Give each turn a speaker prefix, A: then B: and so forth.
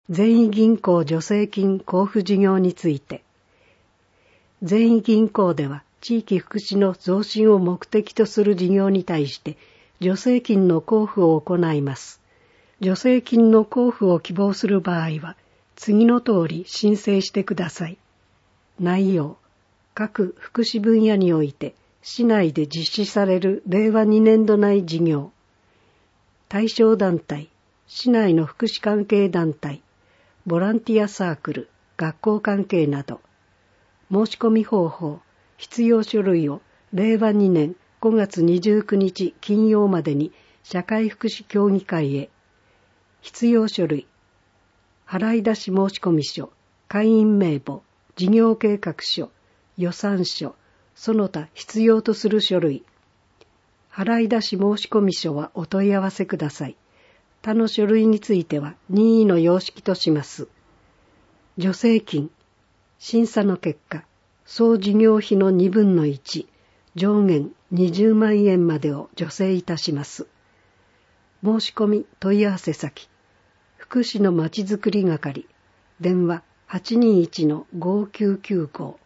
A: 善意銀行助成金交付事業について、善意銀行では地域福祉の増進を目的とする事業に対して助成金の交付を行います。助成金の交付を希望する場合は、次の通り申請してください。内容、各福祉分野において市内で実施される令和2年度内事業、対象団体、市内の福祉関係団体、ボランティアサークル、学校関係など、申し込み方法、必要書類を令和2年5月29日金曜までに社会福祉協議会へ。必要書類、払い出し申込書、会員名簿、事業計画書、予算書、その他必要とする書類。払い出し申込書はお問い合わせください。他の書類については任意の様式とします。助成金、審査の結果、総事業費の2分の1、上限20万円までを助成いたします。申し込み問い合わせ先、福祉のまちづくり係、電話 821-5995